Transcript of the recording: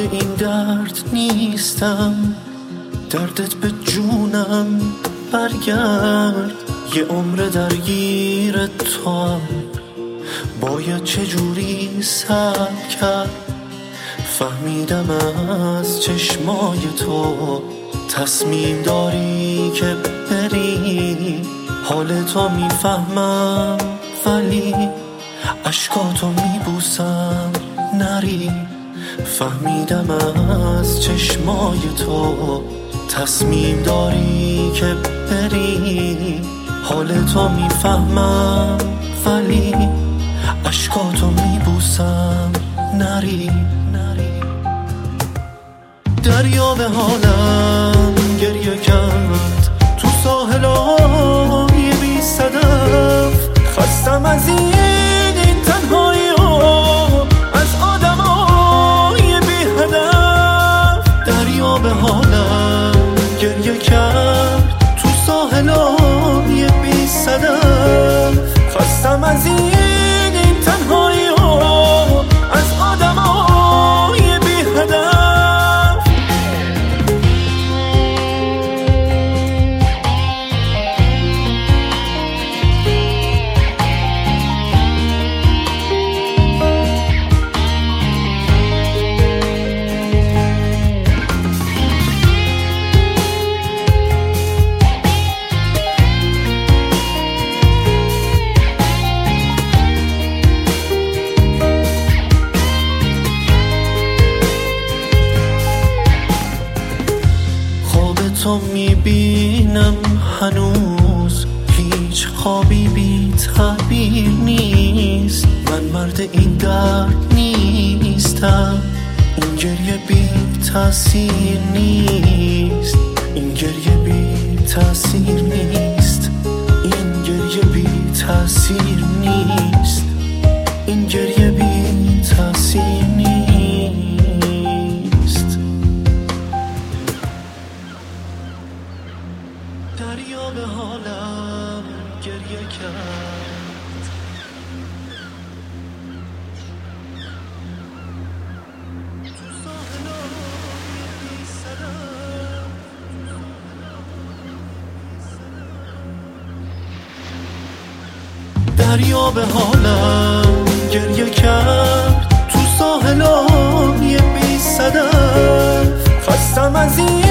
این درد نیستم، دردت به جونم برگرد. یه عمر درگیر توام، باید چجوری صبر کرد. فهمیدم از چشمای تو تصمیم داری که بری. حال تو میفهمم ولی اشکاتو میبوسم نری. فهمیدم از چشمای تو تصمیم داری که بری. حال تو میفهمم ولی اشکاتو میبوسم نری. دریا به حالم گریه کرد تو ساحلای بی صدف. خستم از این تنهایی ها، از آدمای بی هدف. دریا به حالم گریه کرد تو ساحلای بی صدف. خستم از این تنهایی ها، از آدمای بی هدف. تو میبینم هنوز، هیچ خوابی بی تعبیر نیست. من مرد این درد نیستم، این گریه بی تأثیر نیست. این گریه بی تأثیر نیست. این گریه بی تأثیر نیست. این گریه بی تأثیر نیست. دریا به حالم گریه کرد تو ساحلای بی صدف. دریا به حالم گریه کرد تو ساحلای بی صدف. خستم از این